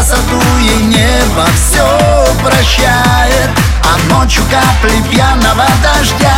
красоту, и небо все прощает, а ночью капли пьяного дождя